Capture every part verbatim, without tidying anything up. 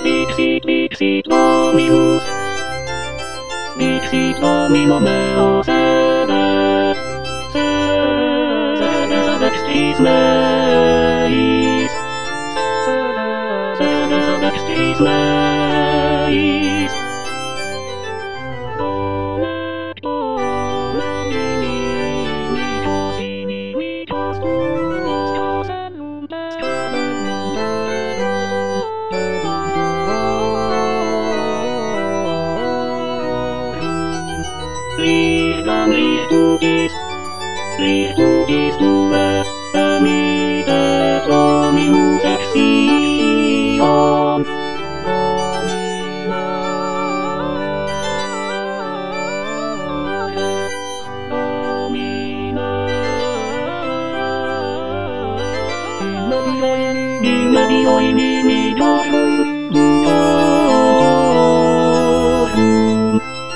Dixit, Dixit, Dominus. Dixit, Domino meo sede. Sede, sede, extris meis. Sede, sede, extris meis. Ligam liturgis, liturgis due, emite Dominus ex Sion. Domine, Domine, in medio inimicorum, duorum.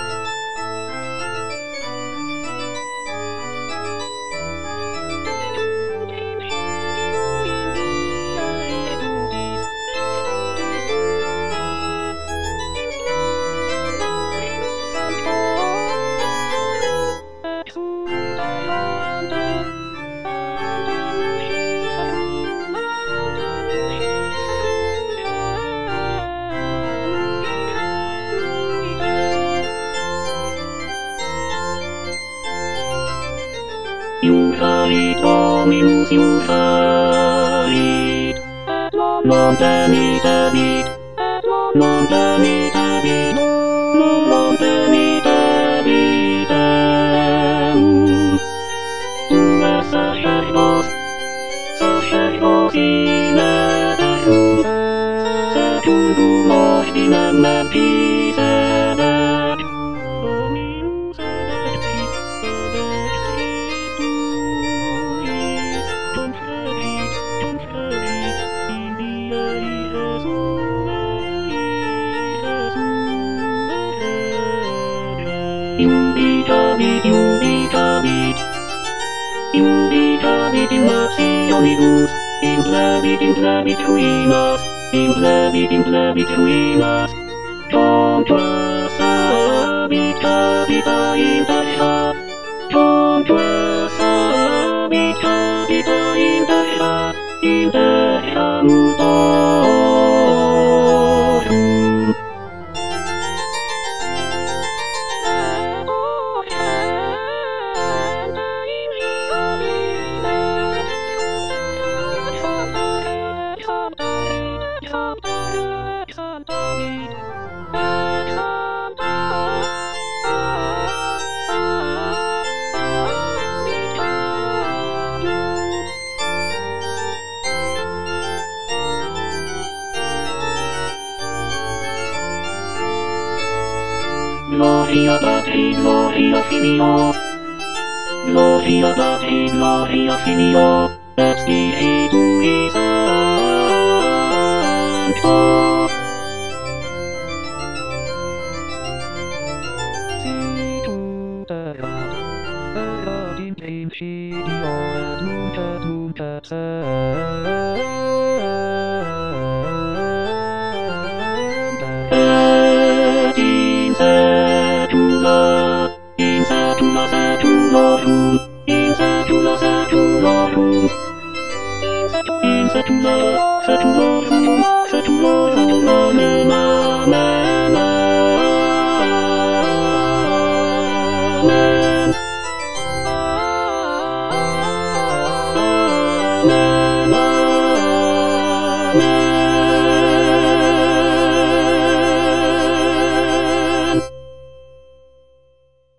Iuharit Dominus iuharit, non temitebit, non temitebit, non temitebitem. Tue sacerdos, sacerdos in eterum, secundum ordinem Melchisedec. Dominus et extris, et extris tuis, confebit, confebit, in die Jesum, Iubicabit, iubicabit, iubicabit in nationibus, implebit, implebit ruinas, implebit, implebit ruinas, contra sabit capita imperia, contra sabit capita imperia, imperia mutorum. Gloria Patri, Gloria Filio, Gloria Patri, Gloria Filio, et Spiritui Sancto. Sicut erat, erat in principio et nunc et nunc et semper. Et in saecula, in saecula saeculorum, in saecula saeculorum, in saecula saeculorum, saeculorum.